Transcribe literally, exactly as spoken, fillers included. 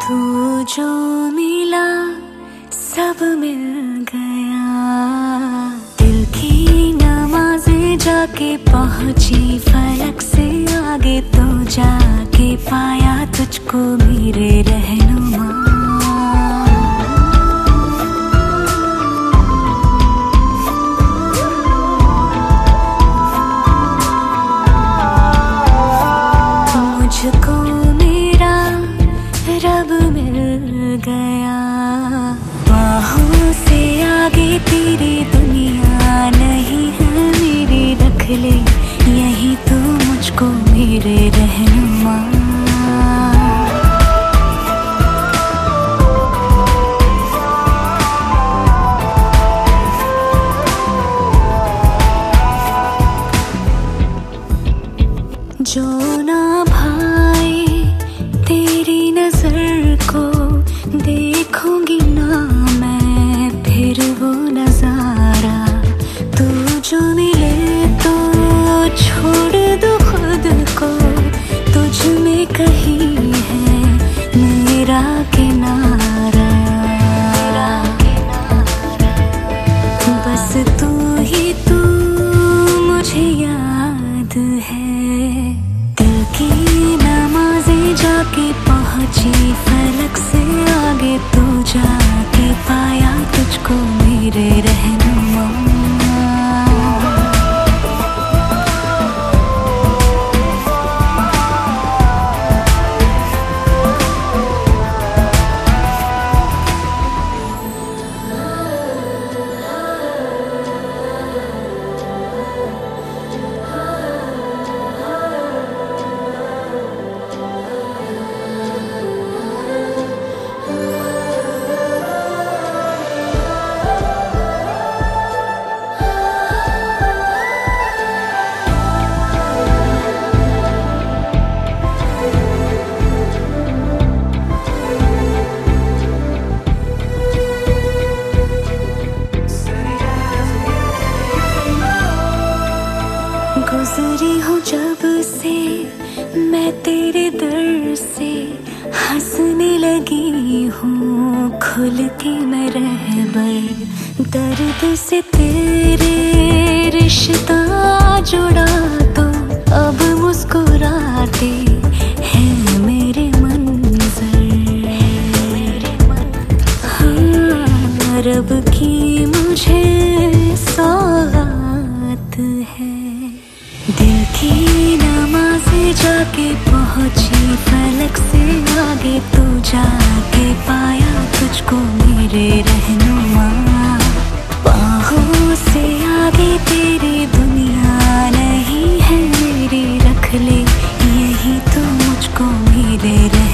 तू जो मिला सब मिल गया, दिल की नमाज़ें जाके पहुंची फलक से आगे, तो जाके पाया तुझको मेरे रहनुमा। मुझको मेरा रब मिल गया, बाहों से आगे तेरी दुनिया नहीं है मेरी, रख ले यही तो मुझको मेरे रहनुमा। जो ना भाए तेरी नजर को देखूंगी ना मैं फिर वो नजारा, तू जो मिले तो छोड़ दो खुद को, तुझ में कहीं है मेरा किनारा, बस तू ही तू मुझे याद है। दिल की नमाज़ें जाके पहुंची फलक से आगे, तो जाके पाया तुझको मेरे रहनुमा। गुजरी हूँ जब से मैं तेरे दर से, हंसने लगी हूँ खुल के मैं रहबर, दर्द से तेरे रिश्ता जुड़ा तो अब मुस्कुराते हैं मेरे मंजर। हाँ, रब की मुझे सौगात है। दिल की नमाज़ें जाके पहुंची फलक से आगे, तो जाके पाया तुझको मेरे रहनुमा। बाहों से आगे तेरी दुनिया नहीं है मेरी, रख ले यही तो मुझको मेरे रहनुमा।